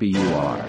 BUR.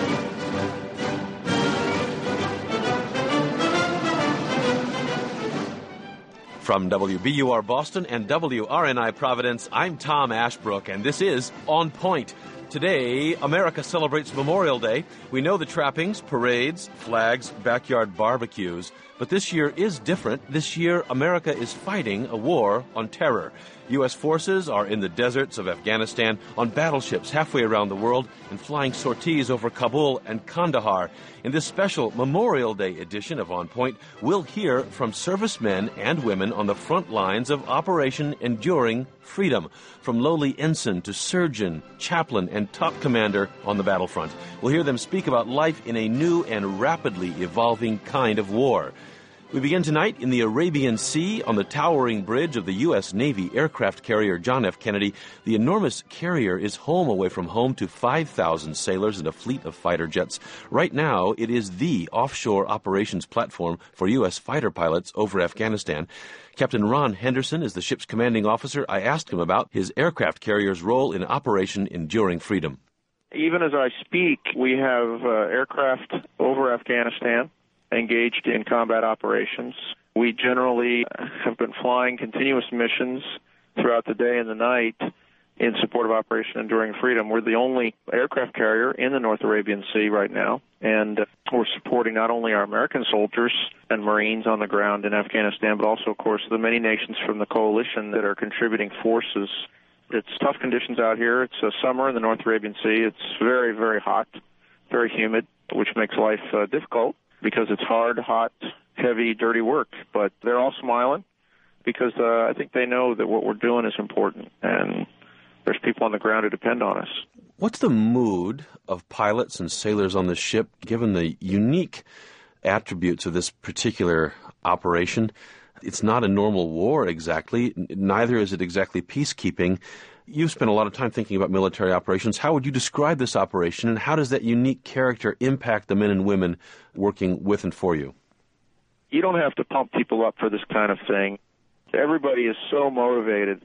From WBUR Boston and WRNI Providence, I'm Tom Ashbrook, and this is On Point. Today, America celebrates Memorial Day. We know the trappings, parades, flags, backyard barbecues. But this year is different. This year, America is fighting a war on terror. U.S. forces are in the deserts of Afghanistan, on battleships halfway around the world, and flying sorties over Kabul and Kandahar. In this special Memorial Day edition of On Point, we'll hear from servicemen and women on the front lines of Operation Enduring Freedom, from lowly ensign to surgeon, chaplain, and top commander on the battlefront. We'll hear them speak about life in a new and rapidly evolving kind of war. We begin tonight in the Arabian Sea on the towering bridge of the U.S. Navy aircraft carrier John F. Kennedy. The enormous carrier is home away from home to 5,000 sailors and a fleet of fighter jets. Right now, it is the offshore operations platform for U.S. fighter pilots over Afghanistan. Captain Ron Henderson is the ship's commanding officer. I asked him about his aircraft carrier's role in Operation Enduring Freedom. Even as I speak, we have aircraft over Afghanistan engaged in combat operations. We generally have been flying continuous missions throughout the day and the night in support of Operation Enduring Freedom. We're the only aircraft carrier in the North Arabian Sea right now, and we're supporting not only our American soldiers and Marines on the ground in Afghanistan, but also, of course, the many nations from the coalition that are contributing forces. It's tough conditions out here. It's summer in the North Arabian Sea. It's very, very hot, very humid, which makes life difficult, because it's hard, hot, heavy, dirty work. But they're all smiling because I think they know that what we're doing is important, and there's people on the ground who depend on us. What's the mood of pilots and sailors on the ship, given the unique attributes of this particular operation? It's not a normal war exactly. Neither is it exactly peacekeeping. You've spent a lot of time thinking about military operations. How would you describe this operation, and how does that unique character impact the men and women working with and for you? You don't have to pump people up for this kind of thing. Everybody is so motivated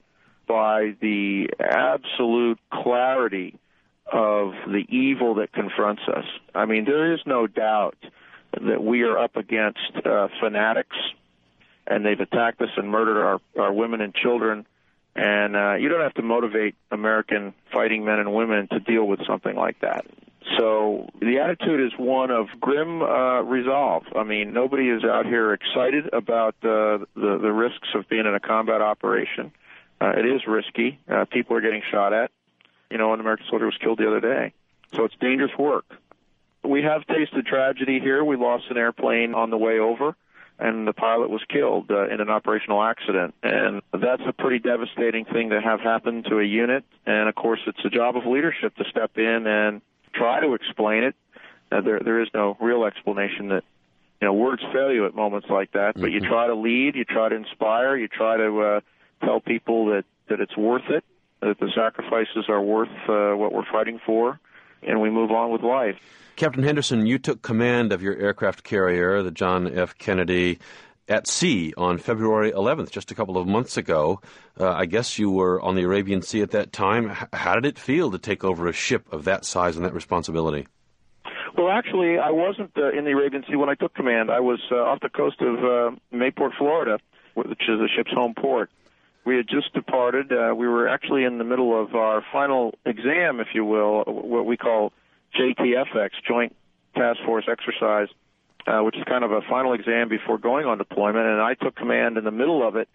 by the absolute clarity of the evil that confronts us. I mean, there is no doubt that we are up against fanatics, and they've attacked us and murdered our women and children. And you don't have to motivate American fighting men and women to deal with something like that. So the attitude is one of grim resolve. I mean, nobody is out here excited about the risks of being in a combat operation. It is risky. People are getting shot at. You know, an American soldier was killed the other day. So it's dangerous work. We have tasted tragedy here. We lost an airplane on the way over, and the pilot was killed in an operational accident. And that's a pretty devastating thing to have happen to a unit. And, of course, it's the job of leadership to step in and try to explain it. There is no real explanation that, you know, words fail you at moments like that. But you try to lead, you try to inspire, you try to tell people that it's worth it, that the sacrifices are worth what we're fighting for, and we move on with life. Captain Henderson, you took command of your aircraft carrier, the John F. Kennedy, at sea on February 11th, just a couple of months ago. I guess you were on the Arabian Sea at that time. How did it feel to take over a ship of that size and that responsibility? Well, actually, I wasn't in the Arabian Sea when I took command. I was off the coast of Mayport, Florida, which is the ship's home port. We had just departed. We were actually in the middle of our final exam, if you will, what we call JTFX, Joint Task Force Exercise, which is kind of a final exam before going on deployment, and I took command in the middle of it.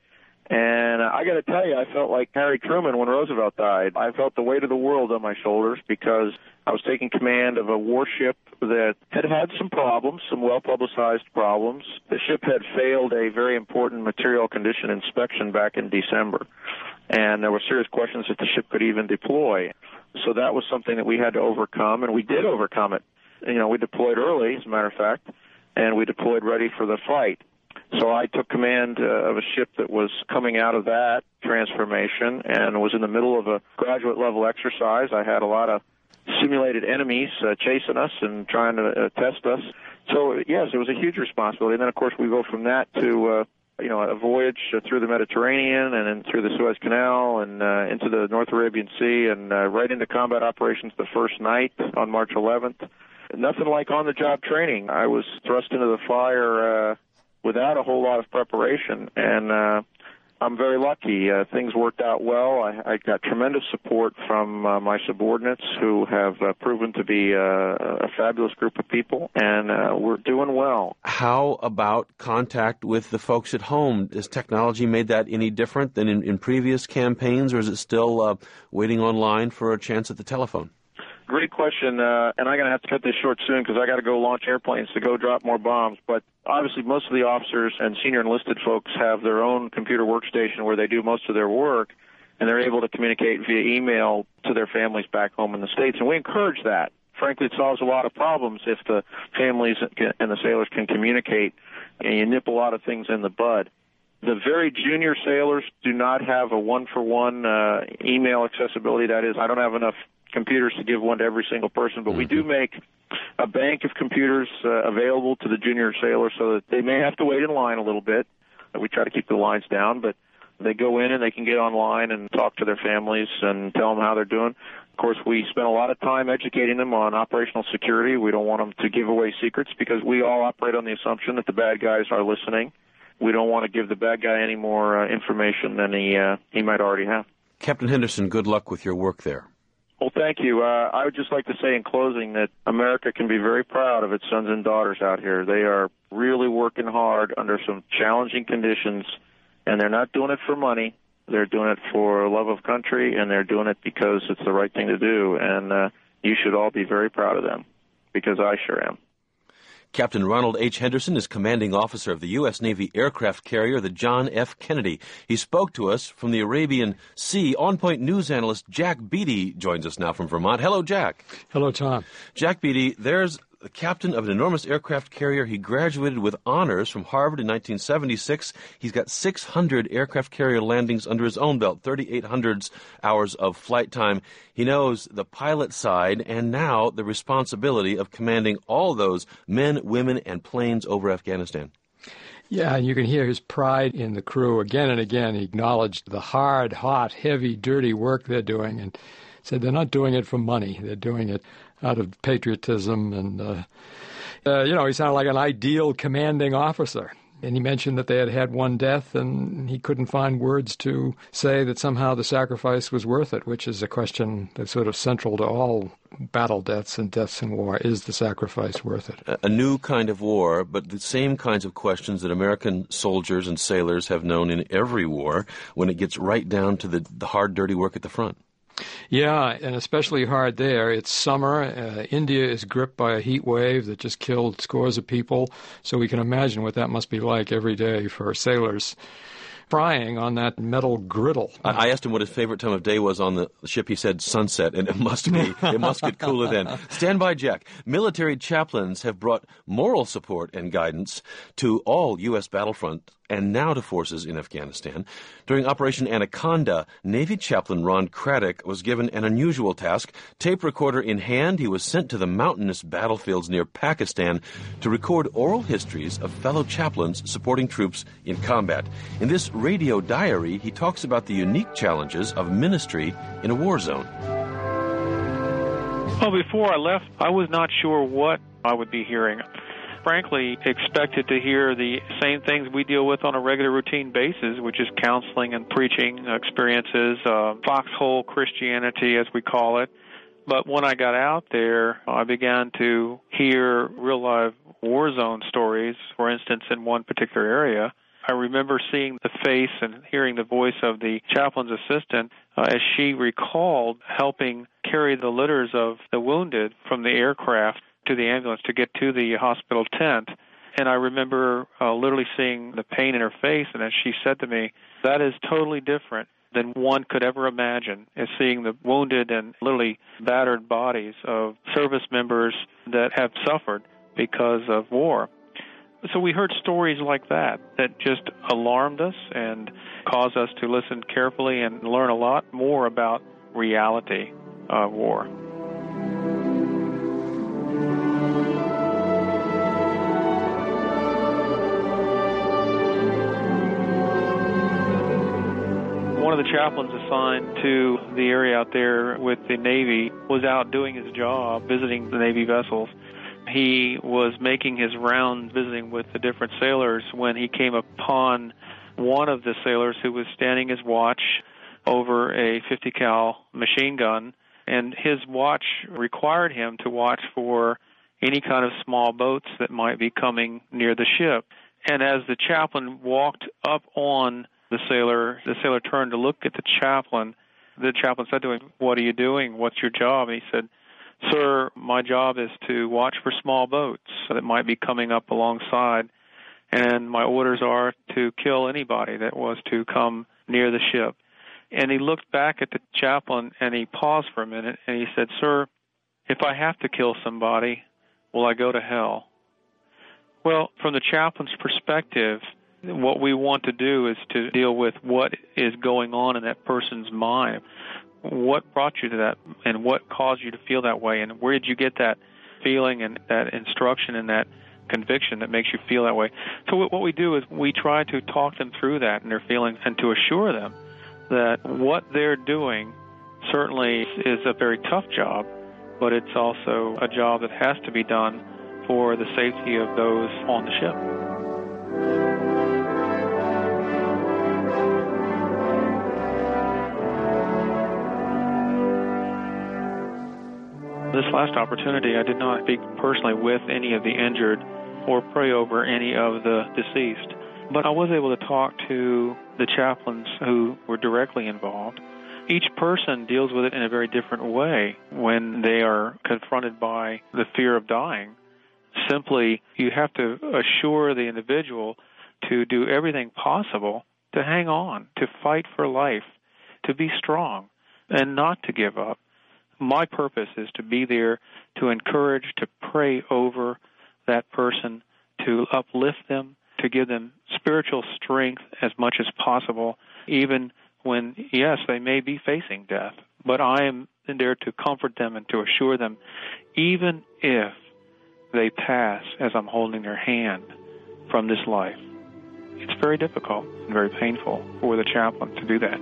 And I got to tell you, I felt like Harry Truman when Roosevelt died. I felt the weight of the world on my shoulders because I was taking command of a warship that had some problems, some well-publicized problems. The ship had failed a very important material condition inspection back in December, and there were serious questions if the ship could even deploy. So that was something that we had to overcome, and we did overcome it. You know, we deployed early, as a matter of fact, and we deployed ready for the fight. So I took command of a ship that was coming out of that transformation and was in the middle of a graduate-level exercise. I had a lot of simulated enemies chasing us and trying to test us. So, yes, it was a huge responsibility. And then, of course, we go from that to a voyage through the Mediterranean and then through the Suez Canal and into the North Arabian Sea and right into combat operations the first night on March 11th. Nothing like on-the-job training. I was thrust into the fire without a whole lot of preparation, and I'm very lucky. Things worked out well. I got tremendous support from my subordinates who have proven to be a fabulous group of people, and we're doing well. How about contact with the folks at home? Has technology made that any different than in previous campaigns, or is it still waiting online for a chance at the telephone? Great question, and I'm going to have to cut this short soon because I got to go launch airplanes to go drop more bombs. But obviously most of the officers and senior enlisted folks have their own computer workstation where they do most of their work, and they're able to communicate via email to their families back home in the States, and we encourage that. Frankly, it solves a lot of problems if the families and the sailors can communicate, and you nip a lot of things in the bud. The very junior sailors do not have a one-for-one email accessibility. That is, I don't have enough computers to give one to every single person, but we do make a bank of computers available to the junior sailors so that they may have to wait in line a little bit. We try to keep the lines down, but they go in and they can get online and talk to their families and tell them how they're doing. Of course, we spend a lot of time educating them on operational security. We don't want them to give away secrets because we all operate on the assumption that the bad guys are listening. We don't want to give the bad guy any more information than he might already have. Captain Henderson, good luck with your work there. Well, thank you. I would just like to say in closing that America can be very proud of its sons and daughters out here. They are really working hard under some challenging conditions, and they're not doing it for money. They're doing it for love of country, and they're doing it because it's the right thing to do. And you should all be very proud of them, because I sure am. Captain Ronald H. Henderson is commanding officer of the U.S. Navy aircraft carrier, the John F. Kennedy. He spoke to us from the Arabian Sea. On Point news analyst Jack Beatty joins us now from Vermont. Hello, Jack. Hello, Tom. Jack Beatty, there's the captain of an enormous aircraft carrier. He graduated with honors from Harvard in 1976. He's got 600 aircraft carrier landings under his own belt, 3,800 hours of flight time. He knows the pilot side and now the responsibility of commanding all those men, women, and planes over Afghanistan. Yeah, and you can hear his pride in the crew again and again. He acknowledged the hard, hot, heavy, dirty work they're doing and said they're not doing it for money. They're doing it out of patriotism, and, he sounded like an ideal commanding officer. And he mentioned that they had had one death, and he couldn't find words to say that somehow the sacrifice was worth it, which is a question that's sort of central to all battle deaths and deaths in war. Is the sacrifice worth it? A new kind of war, but the same kinds of questions that American soldiers and sailors have known in every war when it gets right down to the hard, dirty work at the front. Yeah, and especially hard there. It's summer. India is gripped by a heat wave that just killed scores of people. So we can imagine what that must be like every day for sailors frying on that metal griddle. I asked him what his favorite time of day was on the ship. He said sunset, and it must get cooler then. Stand by, Jack. Military chaplains have brought moral support and guidance to all U.S. battlefront and now to forces in Afghanistan. During Operation Anaconda, Navy chaplain Ron Craddock was given an unusual task. Tape recorder in hand, he was sent to the mountainous battlefields near Pakistan to record oral histories of fellow chaplains supporting troops in combat. In this radio diary, he talks about the unique challenges of ministry in a war zone. Well, before I left, I was not sure what I would be hearing. Frankly, expected to hear the same things we deal with on a regular routine basis, which is counseling and preaching experiences, foxhole Christianity, as we call it. But when I got out there, I began to hear real-life war zone stories. For instance, in one particular area, I remember seeing the face and hearing the voice of the chaplain's assistant as she recalled helping carry the litters of the wounded from the aircraft to the ambulance to get to the hospital tent. And I remember literally seeing the pain in her face, and as she said to me, that is totally different than one could ever imagine, is seeing the wounded and literally battered bodies of service members that have suffered because of war. So we heard stories like that just alarmed us and caused us to listen carefully and learn a lot more about reality of war. One of the chaplains assigned to the area out there with the Navy was out doing his job, visiting the Navy vessels. He was making his rounds visiting with the different sailors when he came upon one of the sailors who was standing his watch over a 50 cal machine gun, and his watch required him to watch for any kind of small boats that might be coming near the ship. And as the chaplain walked up on the sailor turned to look at the chaplain. The chaplain said to him, "What are you doing? What's your job?" And he said, "Sir, my job is to watch for small boats that might be coming up alongside, and my orders are to kill anybody that was to come near the ship." And he looked back at the chaplain, and he paused for a minute, and he said, "Sir, if I have to kill somebody, will I go to hell?" Well, from the chaplain's perspective, what we want to do is to deal with what is going on in that person's mind. What brought you to that, and what caused you to feel that way, and where did you get that feeling and that instruction and that conviction that makes you feel that way? So what we do is we try to talk them through that and their feelings, and to assure them that what they're doing certainly is a very tough job, but it's also a job that has to be done for the safety of those on the ship. This last opportunity, I did not speak personally with any of the injured or pray over any of the deceased, but I was able to talk to the chaplains who were directly involved. Each person deals with it in a very different way when they are confronted by the fear of dying. Simply, you have to assure the individual to do everything possible to hang on, to fight for life, to be strong, and not to give up. My purpose is to be there to encourage, to pray over that person, to uplift them, to give them spiritual strength as much as possible, even when, yes, they may be facing death. But I am there to comfort them and to assure them, even if they pass as I'm holding their hand from this life. It's very difficult and very painful for the chaplain to do that.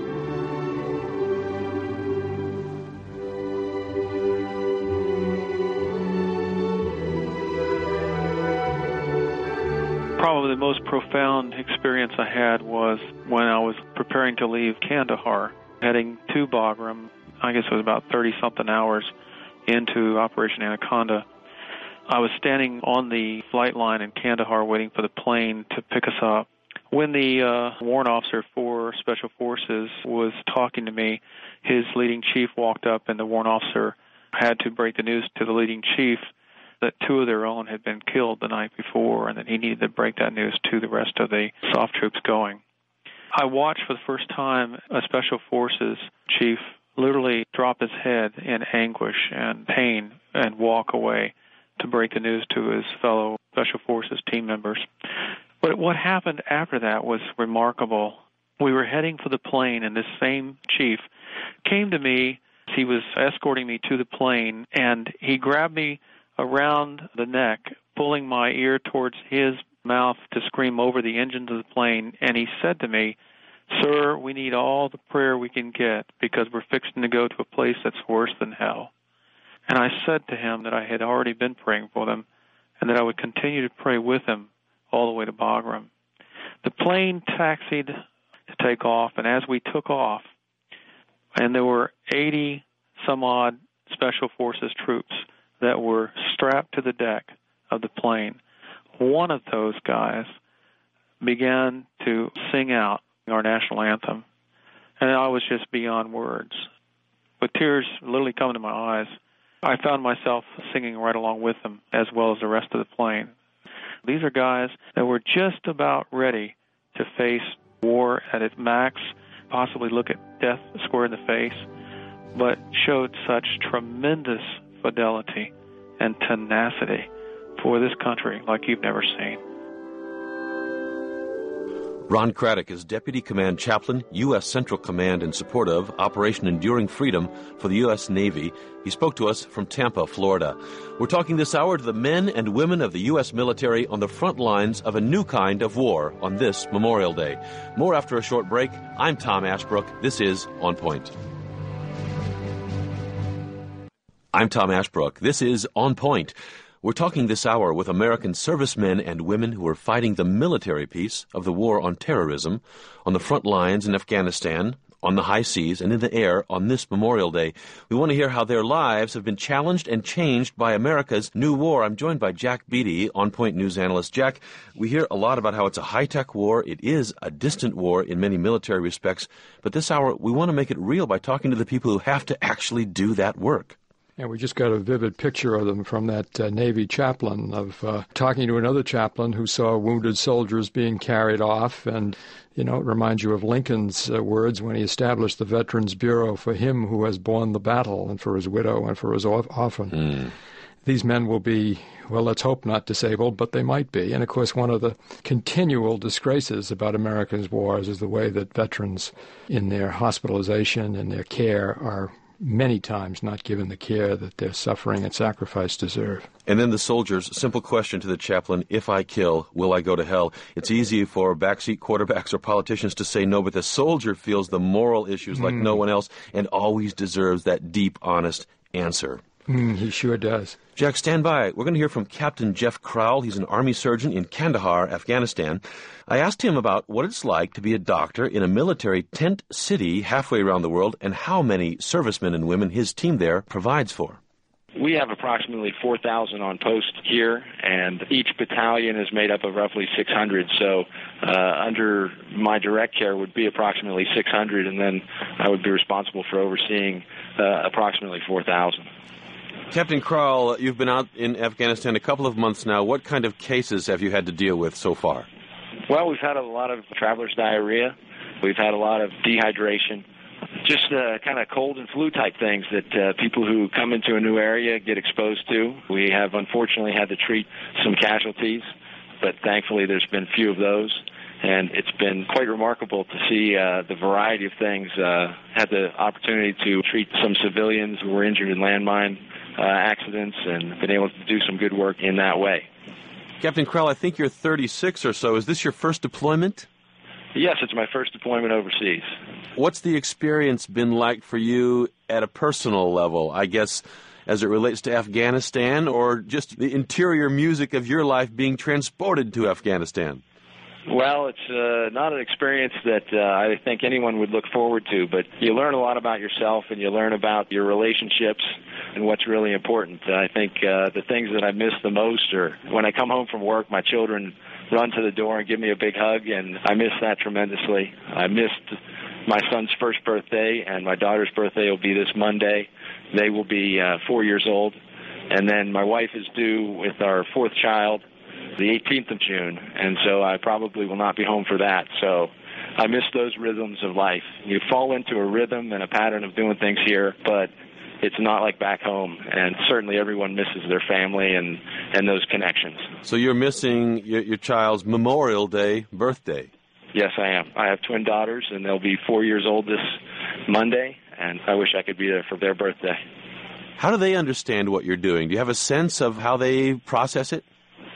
Probably the most profound experience I had was when I was preparing to leave Kandahar, heading to Bagram. I guess it was about 30-something hours into Operation Anaconda. I was standing on the flight line in Kandahar waiting for the plane to pick us up. When the warrant officer for Special Forces was talking to me, his leading chief walked up, and the warrant officer had to break the news to the leading chief that two of their own had been killed the night before, and that he needed to break that news to the rest of the soft troops going. I watched for the first time a Special Forces chief literally drop his head in anguish and pain and walk away to break the news to his fellow Special Forces team members. But what happened after that was remarkable. We were heading for the plane, and this same chief came to me. He was escorting me to the plane, and he grabbed me around the neck, pulling my ear towards his mouth to scream over the engines of the plane, and he said to me, "Sir, we need all the prayer we can get because we're fixing to go to a place that's worse than hell." And I said to him that I had already been praying for them and that I would continue to pray with him all the way to Bagram. The plane taxied to take off, and as we took off, and there were 80-some-odd Special Forces troops that were strapped to the deck of the plane, one of those guys began to sing out our national anthem, and I was just beyond words. With tears literally coming to my eyes, I found myself singing right along with them as well as the rest of the plane. These are guys that were just about ready to face war at its max, possibly look at death square in the face, but showed such tremendous fidelity and tenacity for this country like you've never seen. Ron Craddock is Deputy Command Chaplain, U.S. Central Command in support of Operation Enduring Freedom for the U.S. Navy. He spoke to us from Tampa, Florida. We're talking this hour to the men and women of the U.S. military on the front lines of a new kind of war on this Memorial Day. More after a short break. I'm Tom Ashbrook. This is On Point. I'm Tom Ashbrook. This is On Point. We're talking this hour with American servicemen and women who are fighting the military piece of the war on terrorism on the front lines in Afghanistan, on the high seas, and in the air on this Memorial Day. We want to hear how their lives have been challenged and changed by America's new war. I'm joined by Jack Beatty, On Point news analyst. Jack, we hear a lot about how it's a high-tech war. It is a distant war in many military respects. But this hour, we want to make it real by talking to the people who have to actually do that work. And we just got a vivid picture of them from that Navy chaplain of talking to another chaplain who saw wounded soldiers being carried off. And, you know, it reminds you of Lincoln's words when he established the Veterans Bureau for him who has borne the battle and for his widow and for his orphan. These men will be, well, let's hope not disabled, but they might be. And, of course, one of the continual disgraces about America's wars is the way that veterans in their hospitalization and their care are many times not given the care that their suffering and sacrifice deserve. And then the soldiers, simple question to the chaplain, if I kill, will I go to hell? It's easy for backseat quarterbacks or politicians to say no, but the soldier feels the moral issues like no one else and always deserves that deep, honest answer. He sure does. Jack, stand by. We're going to hear from Captain Jeff Crowell. He's an Army surgeon in Kandahar, Afghanistan. I asked him about what it's like to be a doctor in a military tent city halfway around the world and how many servicemen and women his team there provides for. We have approximately 4,000 on post here, and each battalion is made up of roughly 600. So under my direct care would be approximately 600, and then I would be responsible for overseeing approximately 4,000. Captain Crowell, you've been out in Afghanistan a couple of months now. What kind of cases have you had to deal with so far? Well, we've had a lot of traveler's diarrhea. We've had a lot of dehydration, just kind of cold and flu type things that people who come into a new area get exposed to. We have unfortunately had to treat some casualties, but thankfully there's been few of those. And it's been quite remarkable to see the variety of things. Had the opportunity to treat some civilians who were injured in landmine accidents and been able to do some good work in that way. Captain Crowell, I think you're 36 or so. Is this your first deployment? Yes, it's my first deployment overseas. What's the experience been like for you at a personal level, I guess, as it relates to Afghanistan, or just the interior music of your life being transported to Afghanistan? Well, it's not an experience that I think anyone would look forward to, but you learn a lot about yourself and you learn about your relationships and what's really important. I think the things that I miss the most are when I come home from work, my children run to the door and give me a big hug, and I miss that tremendously. I missed my son's first birthday, and my daughter's birthday will be this Monday. They will be 4 years old. And then my wife is due with our fourth child the 18th of June, and so I probably will not be home for that. So I miss those rhythms of life. You fall into a rhythm and a pattern of doing things here, but it's not like back home, and certainly everyone misses their family and those connections. So you're missing your child's Memorial Day birthday? Yes, I am. I have twin daughters, and they'll be 4 years old this Monday, and I wish I could be there for their birthday. How do they understand what you're doing? Do you have a sense of how they process it?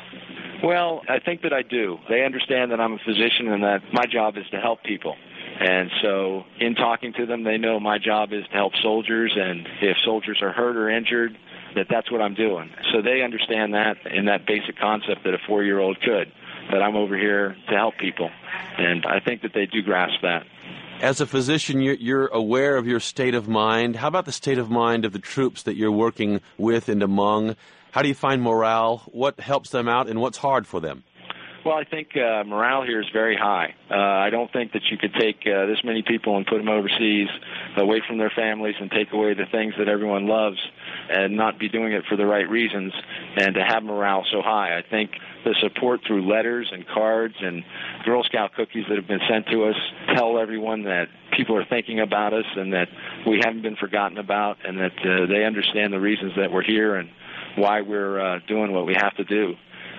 Well, I think that I do. They understand that I'm a physician and that my job is to help people. And so in talking to them, they know my job is to help soldiers, and if soldiers are hurt or injured, that's what I'm doing. So they understand that in that basic concept that a 4-year-old could, that I'm over here to help people. And I think that they do grasp that. As a physician, you're aware of your state of mind. How about the state of mind of the troops that you're working with and among? How do you find morale? What helps them out, and what's hard for them? Well, I think morale here is very high. I don't think that you could take this many people and put them overseas away from their families and take away the things that everyone loves and not be doing it for the right reasons and to have morale so high. I think the support through letters and cards and Girl Scout cookies that have been sent to us tell everyone that people are thinking about us and that we haven't been forgotten about and that they understand the reasons that we're here and why we're doing what we have to do.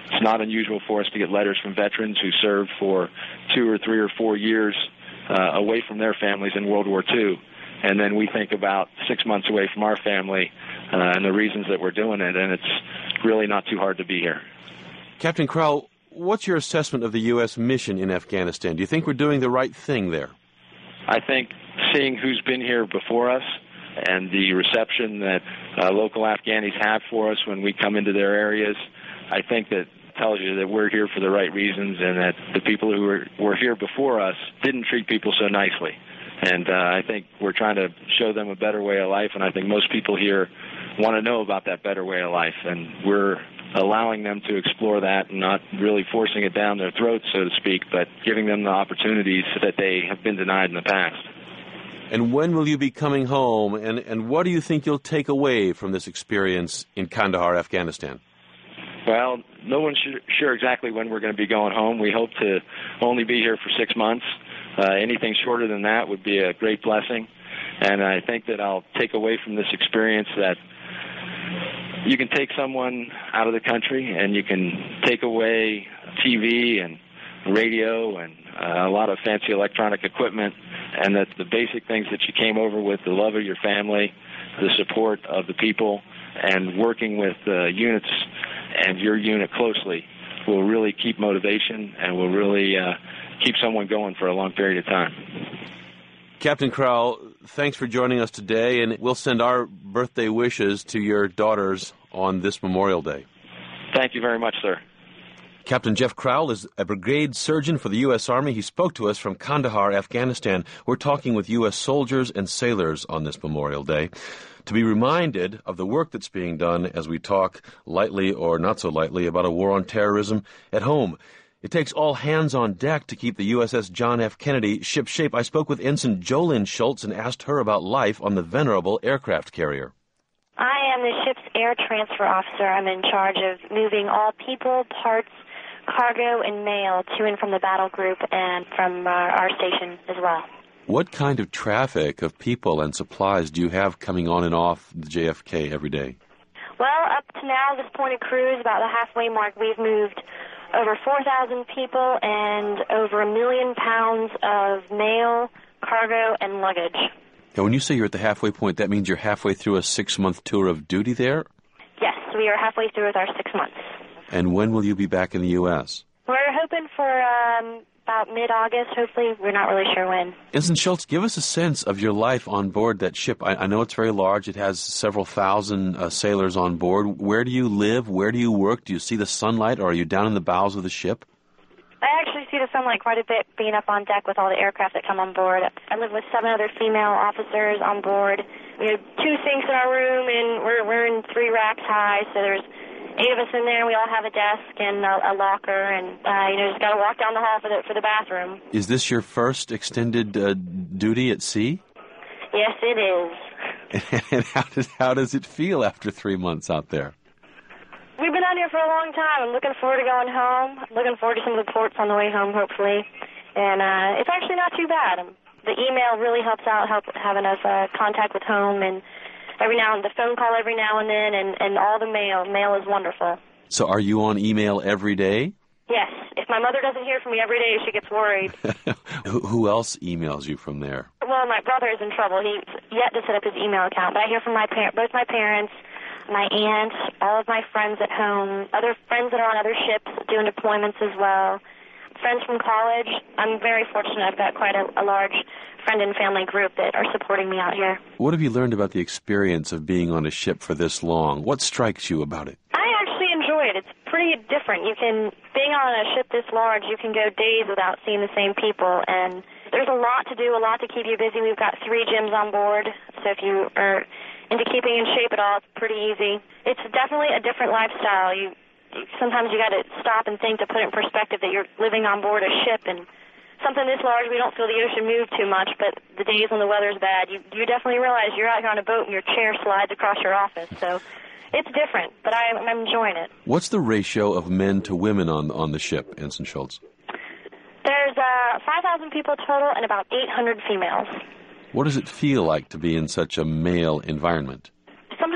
It's not unusual for us to get letters from veterans who served for 2 or 3 or 4 years away from their families in World War II. And then we think about 6 months away from our family and the reasons that we're doing it, and it's really not too hard to be here. Captain Crowell, what's your assessment of the U.S. mission in Afghanistan? Do you think we're doing the right thing there? I think seeing who's been here before us and the reception that local Afghanis have for us when we come into their areas, I think that tells you that we're here for the right reasons and that the people who were here before us didn't treat people so nicely. And I think we're trying to show them a better way of life, and I think most people here want to know about that better way of life, and we're allowing them to explore that and not really forcing it down their throats, so to speak, but giving them the opportunities that they have been denied in the past. And when will you be coming home, and what do you think you'll take away from this experience in Kandahar, Afghanistan? Well, no one's sure exactly when we're going to be going home. We hope to only be here for 6 months. Anything shorter than that would be a great blessing. And I think that I'll take away from this experience that you can take someone out of the country and you can take away TV and radio and a lot of fancy electronic equipment, and that the basic things that you came over with, the love of your family, the support of the people, and working with units and your unit closely will really keep motivation and will really keep someone going for a long period of time. Captain Crowell, thanks for joining us today, and we'll send our birthday wishes to your daughters on this Memorial Day. Thank you very much, sir. Captain Jeff Crowell is a brigade surgeon for the U.S. Army. He spoke to us from Kandahar, Afghanistan. We're talking with U.S. soldiers and sailors on this Memorial Day to be reminded of the work that's being done as we talk, lightly or not so lightly, about a war on terrorism at home. It takes all hands on deck to keep the USS John F. Kennedy shipshape. I spoke with Ensign Jolynn Schultz and asked her about life on the venerable aircraft carrier. I am the ship's air transfer officer. I'm in charge of moving all people, parts, cargo, and mail to and from the battle group and from our station as well. What kind of traffic of people and supplies do you have coming on and off the JFK every day? Well, up to now, this point of cruise, about the halfway mark, we've moved over 4,000 people and over 1 million pounds of mail, cargo, and luggage. Now, when you say you're at the halfway point, that means you're halfway through a 6-month tour of duty there? Yes, we are halfway through with our 6 months. And when will you be back in the U.S.? We're hoping for about mid-August. Hopefully, we're not really sure when. Ensign Schultz, give us a sense of your life on board that ship. I know it's very large. It has several thousand sailors on board. Where do you live? Where do you work? Do you see the sunlight, or are you down in the bowels of the ship? I actually see the sunlight quite a bit being up on deck with all the aircraft that come on board. I live with 7 other female officers on board. We have 2 sinks in our room, and we're in 3 racks high, so there's 8 of us in there. We all have a desk and a locker, and just got to walk down the hall for the bathroom. Is this your first extended duty at sea? Yes, it is. And how does it feel after 3 months out there? We've been out here for a long time. I'm looking forward to going home. I'm looking forward to some of the ports on the way home, hopefully. And it's actually not too bad. The email really helps out, having us contact with home, and the phone call every now and then, and all the mail. Mail is wonderful. So are you on email every day? Yes. If my mother doesn't hear from me every day, she gets worried. Who else emails you from there? Well, my brother is in trouble. He's yet to set up his email account. But I hear from both my parents, my aunt, all of my friends at home, other friends that are on other ships doing deployments as well, friends from college. I'm very fortunate. I've got quite a large friend and family group that are supporting me out here. What have you learned about the experience of being on a ship for this long? What strikes you about it? I actually enjoy it. It's pretty different. Being on a ship this large, you can go days without seeing the same people, and there's a lot to do, a lot to keep you busy. We've got 3 gyms on board, so if you are into keeping in shape at all, it's pretty easy. It's definitely a different lifestyle. Sometimes you got to stop and think to put it in perspective that you're living on board a ship, and something this large, we don't feel the ocean move too much, but the days when the weather's bad, you definitely realize you're out here on a boat and your chair slides across your office. So it's different, but I'm enjoying it. What's the ratio of men to women on the ship, Ensign Schultz? There's 5,000 people total and about 800 females. What does it feel like to be in such a male environment? Sometimes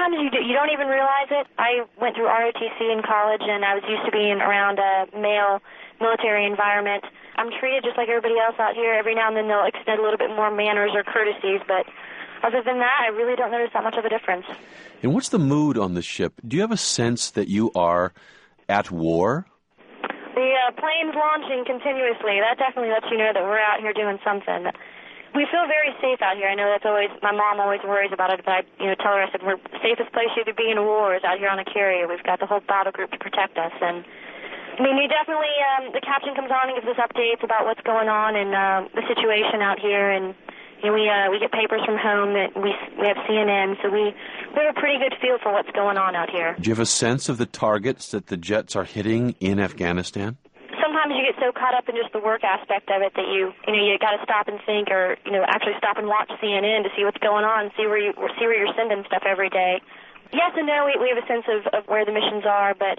sometimes you don't even realize it. I went through ROTC in college, and I was used to being around a male military environment. I'm treated just like everybody else out here. Every now and then they'll extend a little bit more manners or courtesies, but other than that, I really don't notice that much of a difference. And what's the mood on the ship? Do you have a sense that you are at war? The plane's launching continuously. That definitely lets you know that we're out here doing something. We feel very safe out here. I know that's always, my mom always worries about it, but I tell her, I said, we're the safest place you could be in a war is out here on a carrier. We've got the whole battle group to protect us. And I mean, we definitely, the captain comes on and gives us updates about what's going on and the situation out here. And we get papers from home that we have CNN, so we have a pretty good feel for what's going on out here. Do you have a sense of the targets that the jets are hitting in Afghanistan? Sometimes you get so caught up in just the work aspect of it that you got to stop and think, or actually stop and watch CNN to see what's going on, see where you're sending stuff every day. Yes and no, we have a sense of where the missions are, but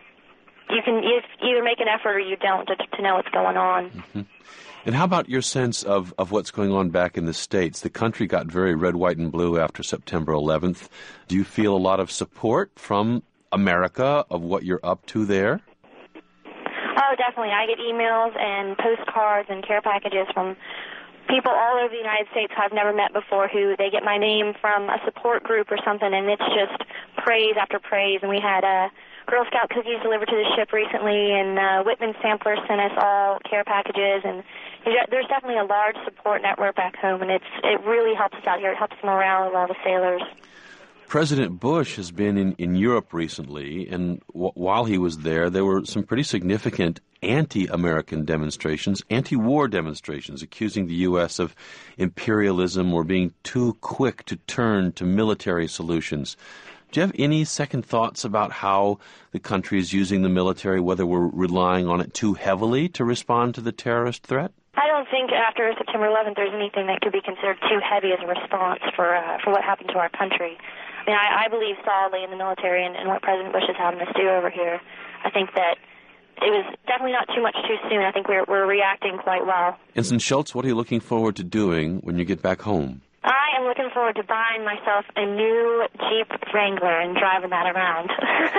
you can either make an effort or you don't to know what's going on. Mm-hmm. And how about your sense of what's going on back in the States? The country got very red, white, and blue after September 11th. Do you feel a lot of support from America of what you're up to there? Oh, definitely. I get emails and postcards and care packages from people all over the United States who I've never met before, who they get my name from a support group or something, and it's just praise after praise. And we had Girl Scout cookies delivered to the ship recently, and Whitman Sampler sent us all care packages, and there's definitely a large support network back home, and it really helps us out here. It helps the morale of all the sailors. President Bush has been in Europe recently, and while he was there were some pretty significant anti-American demonstrations, anti-war demonstrations, accusing the U.S. of imperialism or being too quick to turn to military solutions. Do you have any second thoughts about how the country is using the military, whether we're relying on it too heavily to respond to the terrorist threat? I don't think after September 11th there's anything that could be considered too heavy as a response for what happened to our country. I mean, I believe solidly in the military and what President Bush is having us do over here. I think that it was definitely not too much too soon. I think we're reacting quite well. Ensign Schultz, what are you looking forward to doing when you get back home? I am looking forward to buying myself a new Jeep Wrangler and driving that around.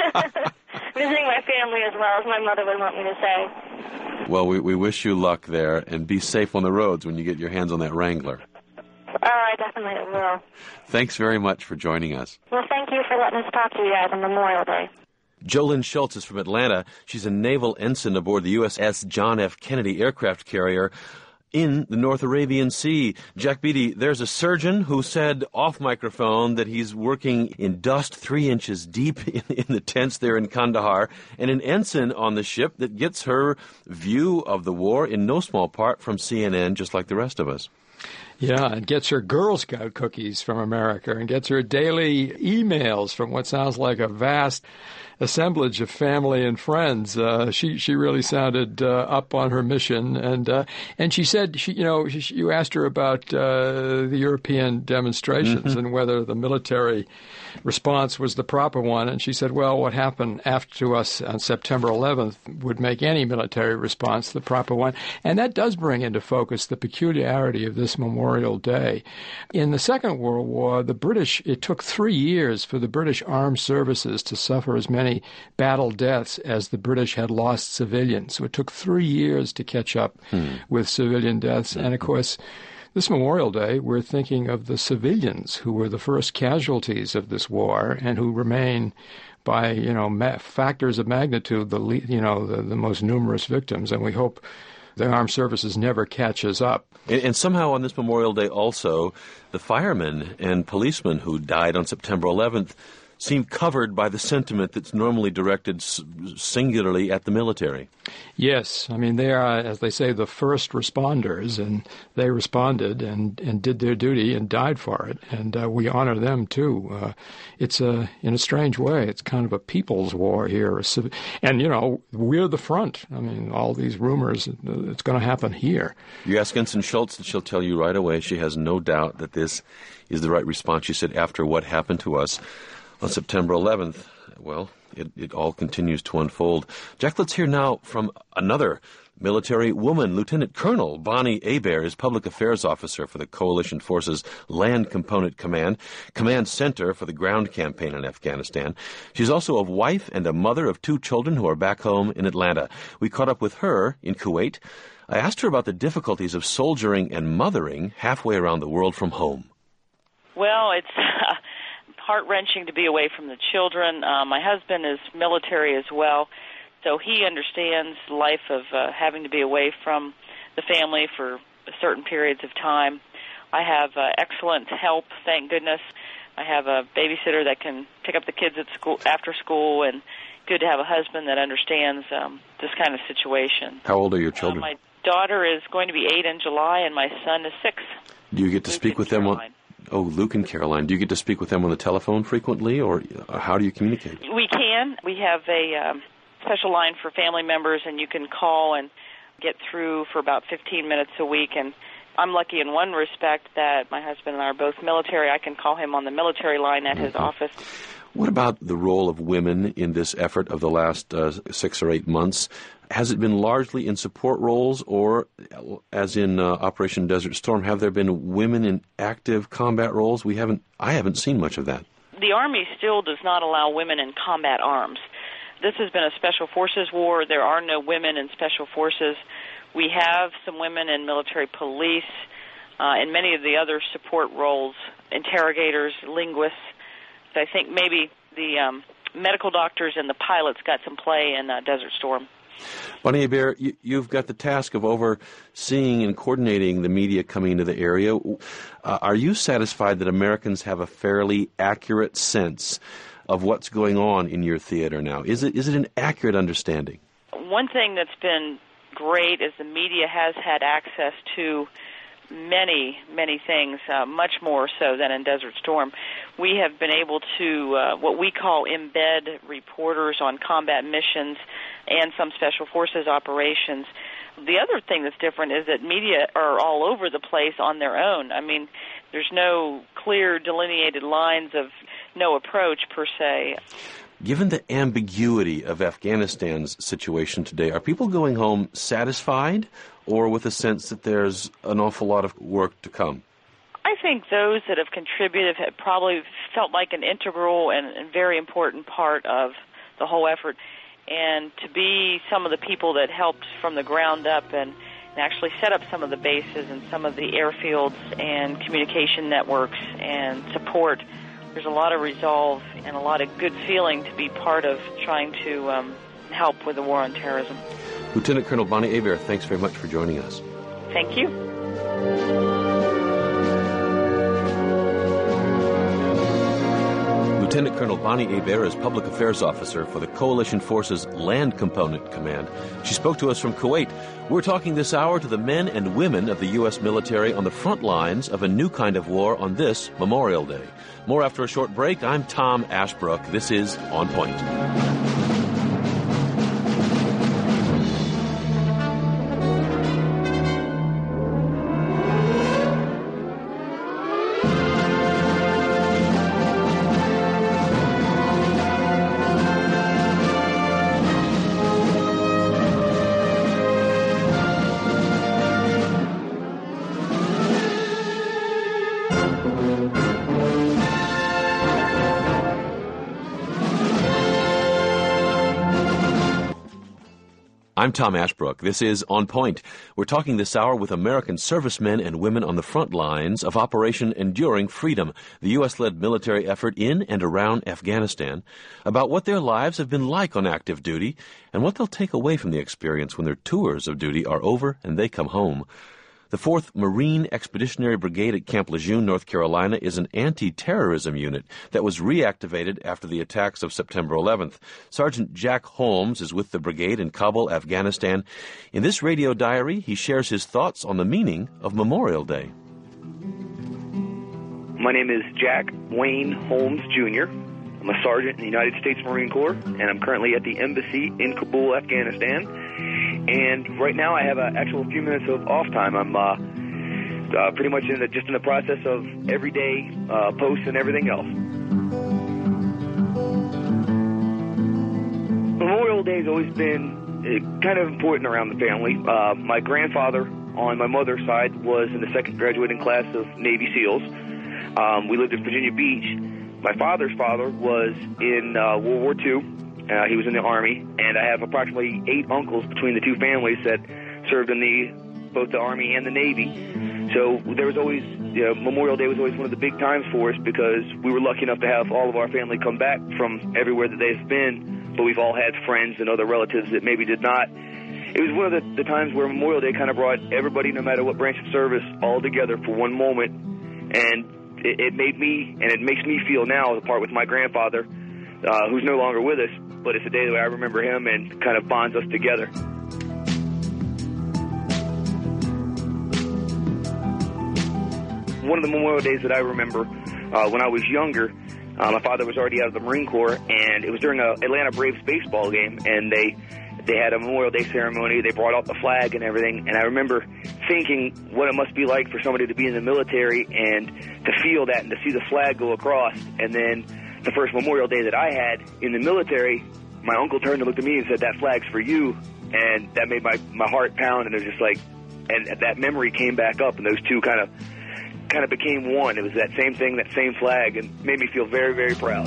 Visiting my family as well, as my mother would want me to say. Well, we wish you luck there, and be safe on the roads when you get your hands on that Wrangler. Oh, I definitely will. Thanks very much for joining us. Well, thank you for letting us talk to you guys on Memorial Day. JoLynn Schultz is from Atlanta. She's a naval ensign aboard the USS John F. Kennedy aircraft carrier in the North Arabian Sea. Jack Beatty, there's a surgeon who said off microphone that he's working in dust 3 inches deep in the tents there in Kandahar, and an ensign on the ship that gets her view of the war in no small part from CNN, just like the rest of us. Yeah, and gets her Girl Scout cookies from America and gets her daily emails from what sounds like a vast assemblage of family and friends. She really sounded up on her mission, and she said you asked her about the European demonstrations and whether the military response was the proper one, and she said, well, what happened after us on September 11th would make any military response the proper one, and that does bring into focus the peculiarity of this Memorial Day. In the Second World War, it took 3 years for the British armed services to suffer as many battle deaths as the British had lost civilians. So it took 3 years to catch up with civilian deaths, and of course, this Memorial Day, we're thinking of the civilians who were the first casualties of this war and who remain, by factors of magnitude, the most numerous victims. And we hope the armed services never catches up. And somehow on this Memorial Day also, the firemen and policemen who died on September 11th seem covered by the sentiment that's normally directed singularly at the military. Yes. I mean, they are, as they say, the first responders, and they responded and did their duty and died for it, and we honor them, too. It's in a strange way, it's kind of a people's war here. And, we're the front. I mean, all these rumors, it's going to happen here. You ask Ensign Schultz, and she'll tell you right away she has no doubt that this is the right response. She said, after what happened to us on September 11th, Well, it all continues to unfold. Jack, let's hear now from another military woman. Lieutenant Colonel Bonnie Hebert is Public Affairs Officer for the Coalition Forces Land Component Command Center for the ground campaign in Afghanistan. She's also a wife and a mother of 2 children who are back home in Atlanta. We caught up with her in Kuwait. I asked her about the difficulties of soldiering and mothering halfway around the world from home. Well, it's heart-wrenching to be away from the children. My husband is military as well, so he understands the life of having to be away from the family for certain periods of time. I have excellent help, thank goodness. I have a babysitter that can pick up the kids at school after school, and good to have a husband that understands this kind of situation. How old are your children? My daughter is going to be 8 in July, and my son is 6. Do you get to speak with them? Luke and Caroline. Do you get to speak with them on the telephone frequently, or how do you communicate? We can. We have a special line for family members, and you can call and get through for about 15 minutes a week. And I'm lucky in one respect that my husband and I are both military. I can call him on the military line at his office. What about the role of women in this effort of the last 6 or 8 months? Has it been largely in support roles, or, as in Operation Desert Storm, have there been women in active combat roles? I haven't seen much of that. The Army still does not allow women in combat arms. This has been a Special Forces war. There are no women in Special Forces. We have some women in military police, and many of the other support roles, interrogators, linguists. So I think maybe the medical doctors and the pilots got some play in Desert Storm. Bonnie Hebert, you've got the task of overseeing and coordinating the media coming into the area. Are you satisfied that Americans have a fairly accurate sense of what's going on in your theater now? Is it an accurate understanding? One thing that's been great is the media has had access to many, many things, much more so than in Desert Storm. We have been able to, what we call embed reporters on combat missions and some Special Forces operations. The other thing that's different is that media are all over the place on their own. I mean, there's no clear delineated lines of no approach per se. Given the ambiguity of Afghanistan's situation today, are people going home satisfied or with a sense that there's an awful lot of work to come? I think those that have contributed have probably felt like an integral and very important part of the whole effort. And to be some of the people that helped from the ground up and actually set up some of the bases and some of the airfields and communication networks and support, there's a lot of resolve and a lot of good feeling to be part of trying to help with the war on terrorism. Lieutenant Colonel Bonnie Hebert, thanks very much for joining us. Thank you. Lieutenant Colonel Bonnie Hebert is Public Affairs Officer for the Coalition Forces Land Component Command. She spoke to us from Kuwait. We're talking this hour to the men and women of the U.S. military on the front lines of a new kind of war on this Memorial Day. More after a short break. I'm Tom Ashbrook. This is On Point. I'm Tom Ashbrook. This is On Point. We're talking this hour with American servicemen and women on the front lines of Operation Enduring Freedom, the U.S.-led military effort in and around Afghanistan, about what their lives have been like on active duty and what they'll take away from the experience when their tours of duty are over and they come home. The 4th Marine Expeditionary Brigade at Camp Lejeune, North Carolina, is an anti-terrorism unit that was reactivated after the attacks of September 11th. Sergeant Jack Holmes is with the brigade in Kabul, Afghanistan. In this radio diary, he shares his thoughts on the meaning of Memorial Day. My name is Jack Wayne Holmes, Jr. I'm a sergeant in the United States Marine Corps, and I'm currently at the embassy in Kabul, Afghanistan. And right now I have a few minutes of off time. I'm pretty much in the process of everyday posts and everything else. Memorial Day has always been kind of important around the family. My grandfather on my mother's side was in the second graduating class of Navy SEALs. We lived in Virginia Beach. My father's father was in World War II. He was in the Army, and I have approximately 8 uncles between the two families that served in both the Army and the Navy. So there was always, Memorial Day was always one of the big times for us because we were lucky enough to have all of our family come back from everywhere that they've been, but we've all had friends and other relatives that maybe did not. It was one of the times where Memorial Day kind of brought everybody, no matter what branch of service, all together for one moment, and it made me, and it makes me feel now, apart with my grandfather, who's no longer with us, but it's a day that I remember him and kind of bonds us together. One of the Memorial Days that I remember when I was younger, my father was already out of the Marine Corps, and it was during an Atlanta Braves baseball game, and they had a Memorial Day ceremony. They brought out the flag and everything, and I remember thinking what it must be like for somebody to be in the military and to feel that and to see the flag go across. And then the first Memorial Day that I had in the military, my uncle turned and looked at me and said, "That flag's for you," and that made my heart pound, and it was just like, and that memory came back up, and those two kind of became one. It was that same thing, that same flag, and made me feel very, very proud.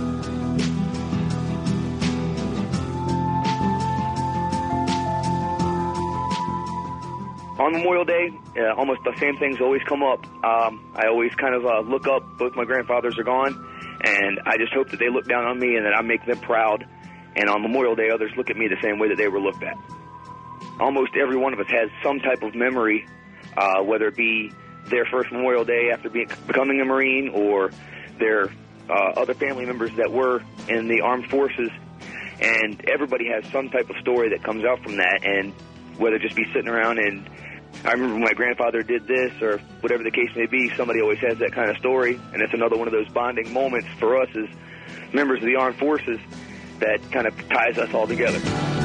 On Memorial Day, almost the same things always come up. I always kind of look up. Both my grandfathers are gone, and I just hope that they look down on me and that I make them proud. And on Memorial Day, others look at me the same way that they were looked at. Almost every one of us has some type of memory, whether it be their first Memorial Day after becoming a Marine, or their other family members that were in the armed forces. And everybody has some type of story that comes out from that, and whether it just be sitting around and I remember my grandfather did this, or whatever the case may be, somebody always has that kind of story, and it's another one of those bonding moments for us as members of the armed forces that kind of ties us all together.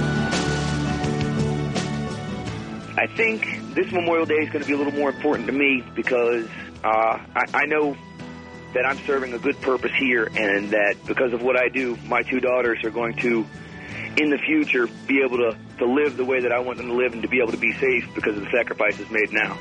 I think this Memorial Day is going to be a little more important to me because I know that I'm serving a good purpose here, and that because of what I do, my 2 daughters are going to, in the future, be able to live the way that I want them to live and to be able to be safe because of the sacrifices made now.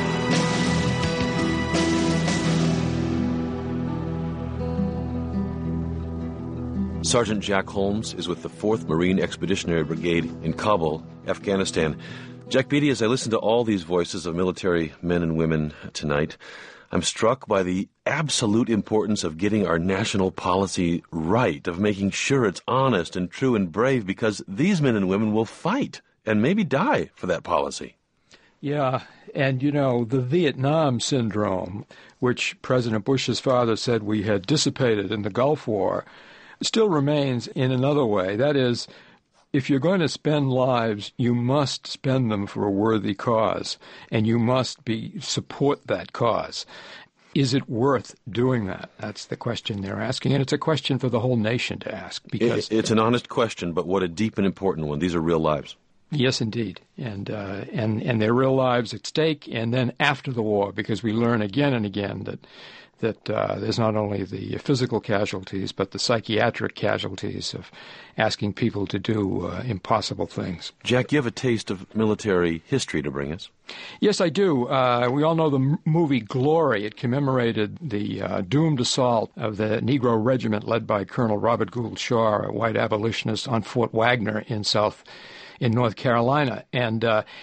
Sergeant Jack Holmes is with the 4th Marine Expeditionary Brigade in Kabul, Afghanistan. Jack Beatty, as I listen to all these voices of military men and women tonight, I'm struck by the absolute importance of getting our national policy right, of making sure it's honest and true and brave, because these men and women will fight and maybe die for that policy. Yeah, and the Vietnam syndrome, which President Bush's father said we had dissipated in the Gulf War, still remains in another way. That is, if you're going to spend lives, you must spend them for a worthy cause, and you must support that cause. Is it worth doing that? That's the question they're asking, and it's a question for the whole nation to ask. Because it's an honest question, but what a deep and important one. These are real lives. Yes, indeed, and their real lives at stake, and then after the war, because we learn again and again that there's not only the physical casualties, but the psychiatric casualties of asking people to do impossible things. Jack, you have a taste of military history to bring us. Yes, I do. We all know the movie Glory. It commemorated the doomed assault of the Negro Regiment led by Colonel Robert Gould Shaw, a white abolitionist, on Fort Wagner in North Carolina, and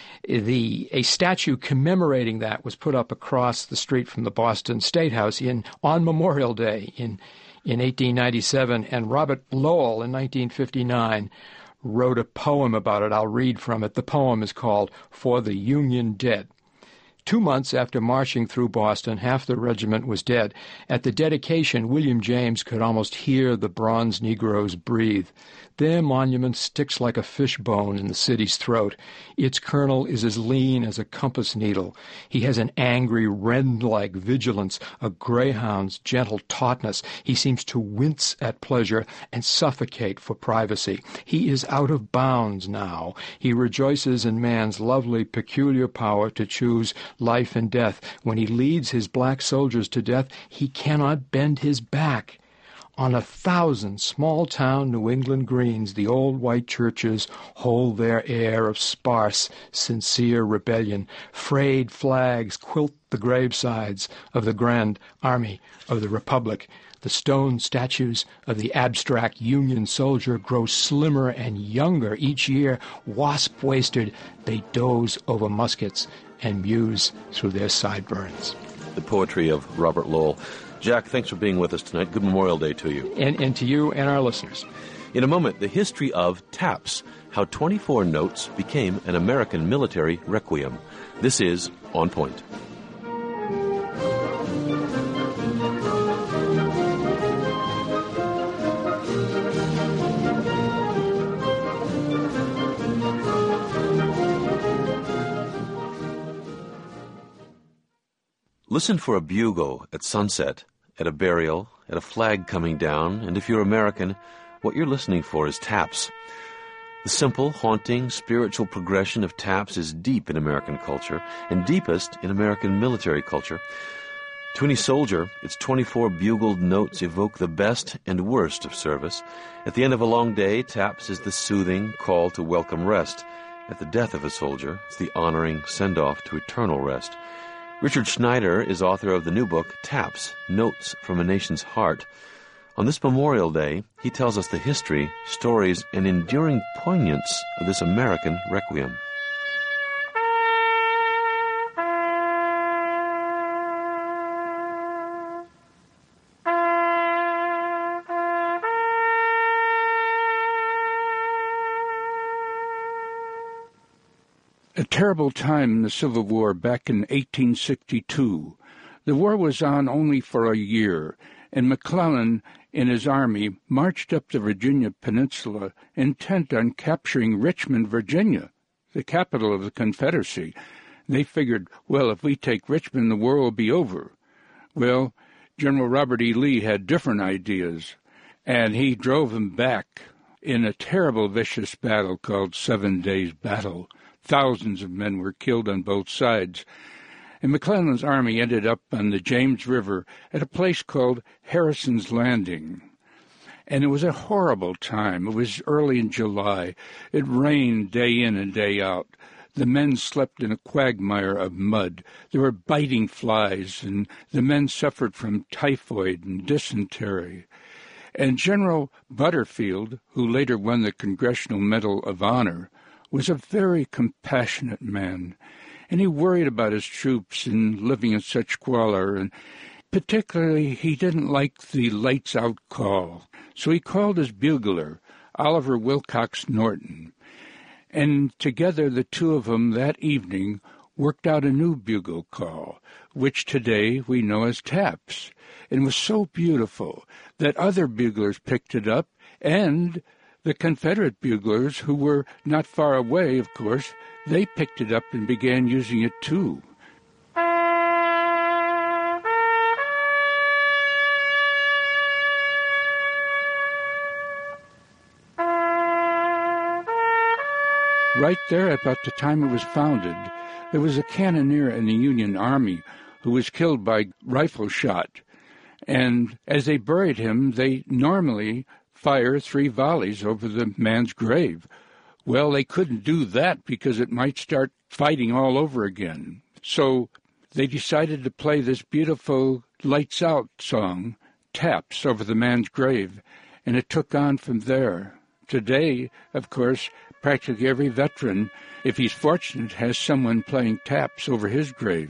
a statue commemorating that was put up across the street from the Boston State House on Memorial Day in 1897, and Robert Lowell in 1959 wrote a poem about it. I'll read from it. The poem is called "For the Union Dead." 2 months after marching through Boston, half the regiment was dead. At the dedication, William James could almost hear the bronze Negroes breathe. Their monument sticks like a fishbone in the city's throat. Its colonel is as lean as a compass needle. He has an angry, wren-like vigilance, a greyhound's gentle tautness. He seems to wince at pleasure and suffocate for privacy. He is out of bounds now. He rejoices in man's lovely, peculiar power to choose life and death. When he leads his black soldiers to death, he cannot bend his back. On 1,000 small-town New England greens, the old white churches hold their air of sparse, sincere rebellion. Frayed flags quilt the gravesides of the Grand Army of the Republic. The stone statues of the abstract Union soldier grow slimmer and younger each year. Wasp-waisted, they doze over muskets and muse through their sideburns. The poetry of Robert Lowell. Jack, thanks for being with us tonight. Good Memorial Day to you. And to you and our listeners. In a moment, the history of taps, how 24 notes became an American military requiem. This is On Point. Listen for a bugle at sunset, at a burial, at a flag coming down, and if you're American, what you're listening for is taps. The simple, haunting, spiritual progression of taps is deep in American culture, and deepest in American military culture. To any soldier, its 24 bugled notes evoke the best and worst of service. At the end of a long day, taps is the soothing call to welcome rest. At the death of a soldier, it's the honoring send-off to eternal rest. Richard Schneider is author of the new book, Taps, Notes from a Nation's Heart. On this Memorial Day, he tells us the history, stories, and enduring poignance of this American requiem. A terrible time in the Civil War back in 1862. The war was on only for a year, and McClellan and his army marched up the Virginia Peninsula intent on capturing Richmond, Virginia, the capital of the Confederacy. They figured, well, if we take Richmond, the war will be over. Well, General Robert E. Lee had different ideas, and he drove them back in a terrible, vicious battle called 7 Days' Battle. Thousands of men were killed on both sides, and McClellan's army ended up on the James River at a place called Harrison's Landing. And it was a horrible time. It was early in July. It rained day in and day out. The men slept in a quagmire of mud. There were biting flies, and the men suffered from typhoid and dysentery. And General Butterfield, who later won the Congressional Medal of Honor, was a very compassionate man, and he worried about his troops and living in such squalor, and particularly he didn't like the lights-out call. So he called his bugler, Oliver Wilcox Norton, and together the two of them that evening worked out a new bugle call, which today we know as taps, and was so beautiful that other buglers picked it up, and the Confederate buglers, who were not far away, of course, they picked it up and began using it too. Right there, about the time it was founded, there was a cannoneer in the Union Army who was killed by rifle shot. And as they buried him, they normally fire 3 volleys over the man's grave. Well, they couldn't do that because it might start fighting all over again. So they decided to play this beautiful Lights Out song, Taps, over the man's grave, and it took on from there. Today, of course, practically every veteran, if he's fortunate, has someone playing taps over his grave.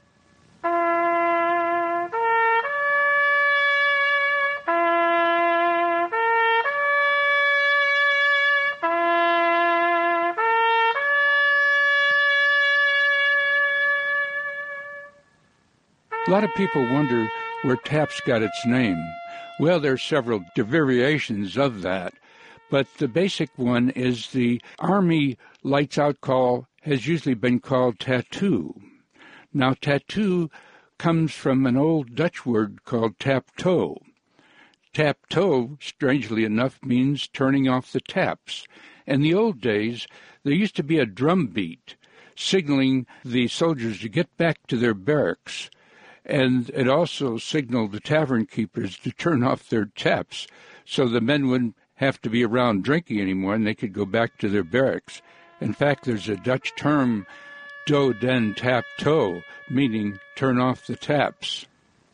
A lot of people wonder where taps got its name. Well, there are several variations of that, but the basic one is the Army lights out call has usually been called tattoo. Now, tattoo comes from an old Dutch word called tap-toe. Tap-toe, strangely enough, means turning off the taps. In the old days, there used to be a drum beat signaling the soldiers to get back to their barracks, and it also signaled the tavern keepers to turn off their taps. so the men wouldn't have to be around drinking anymore and they could go back to their barracks. In fact, there's a Dutch term, dood den tap toe, meaning turn off the taps.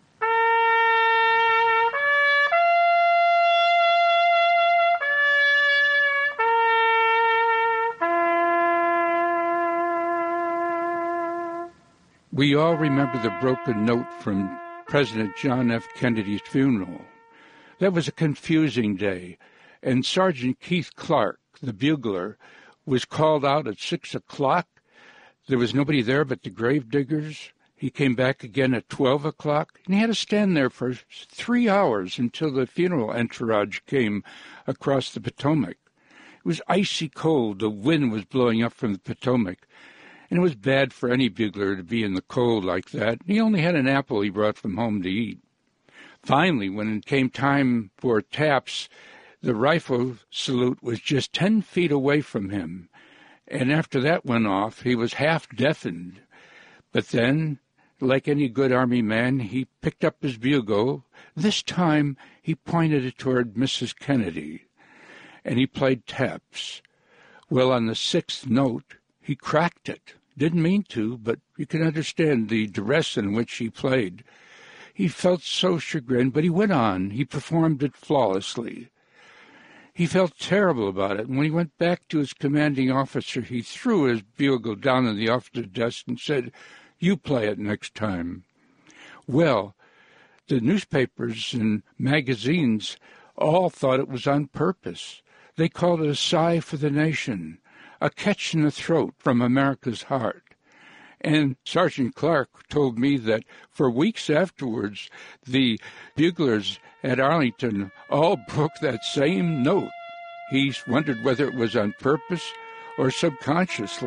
We all remember the broken note from President John F. Kennedy's funeral. That was a confusing day, and Sergeant Keith Clark, the bugler, was called out at 6 o'clock. There was nobody there but the gravediggers. He came back again at 12 o'clock, and he had to stand there for 3 hours until the funeral entourage came across the Potomac. It was icy cold. The wind was blowing up from the Potomac. And it was bad for any bugler to be in the cold like that. He only had an apple he brought from home to eat. Finally, when it came time for taps, the rifle salute was just 10 feet away from him. And after that went off, he was half deafened. But then, like any good Army man, he picked up his bugle. This time, he pointed it toward Mrs. Kennedy, and he played taps. Well, on the 6th note, he cracked it. Didn't mean to, but you can understand the duress in which he played. He felt so chagrined, but he went on. He performed it flawlessly. He felt terrible about it, and when he went back to his commanding officer, he threw his bugle down on the officer's desk and said, "You play it next time." Well, the newspapers and magazines all thought it was on purpose. They called it a sigh for the nation, a catch in the throat from America's heart. And Sergeant Clark told me that for weeks afterwards, the buglers at Arlington all broke that same note. He wondered whether it was on purpose or subconsciously.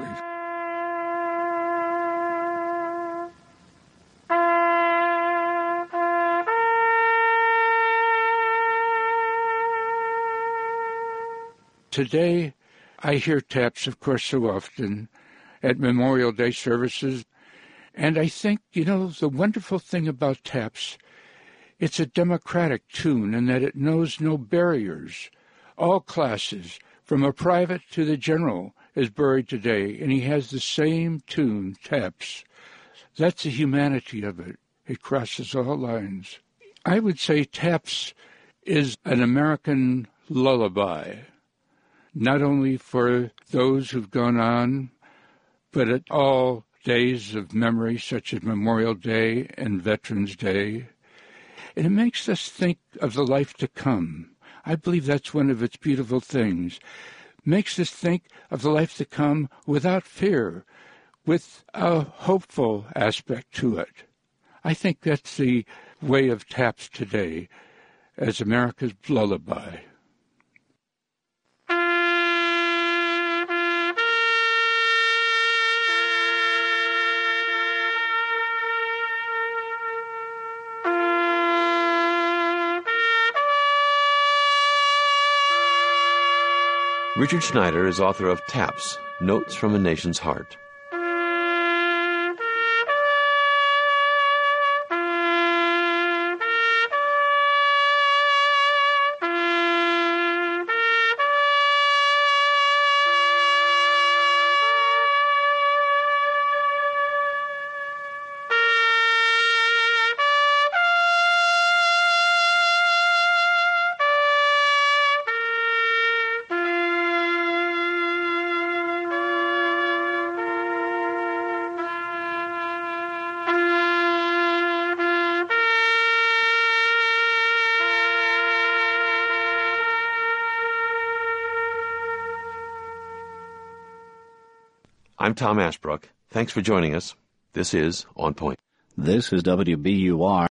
Today, I hear taps, of course, so often at Memorial Day services. And I think, the wonderful thing about taps, it's a democratic tune in that it knows no barriers. All classes, from a private to the general, is buried today, and he has the same tune, taps. That's the humanity of it. It crosses all lines. I would say taps is an American lullaby, not only for those who've gone on, but at all days of memory, such as Memorial Day and Veterans Day. And it makes us think of the life to come. I believe that's one of its beautiful things. Makes us think of the life to come without fear, with a hopeful aspect to it. I think that's the way of taps today, as America's lullaby. Richard Schneider is author of Taps, Notes from a Nation's Heart. I'm Tom Ashbrook. Thanks for joining us. This is On Point. This is WBUR.